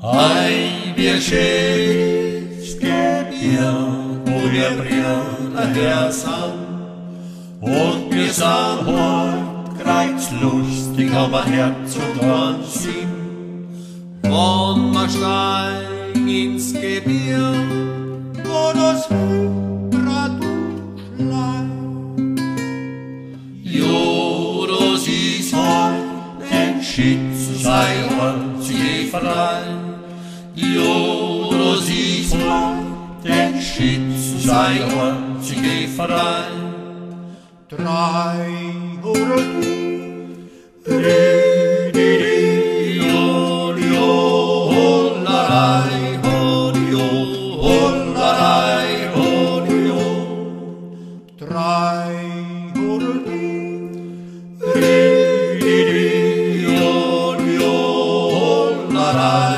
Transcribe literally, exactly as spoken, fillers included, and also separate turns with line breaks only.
Hei, wir Schiffsgebirg, wo wir Brüder hersam, und wir sahen heut kreuzlustig, aber Herzog waren sie. Und wir steigen ins Gebirg, wo das Windrad schleicht. Jo, du siehst heut den Schützen, sei heut sie frei. Jo, du siehst heut den Schützen, sei heut sie frei. Drei oder drei oder die, die, die, die, die, die, die, die, die, die, die, die, die, die, die, die,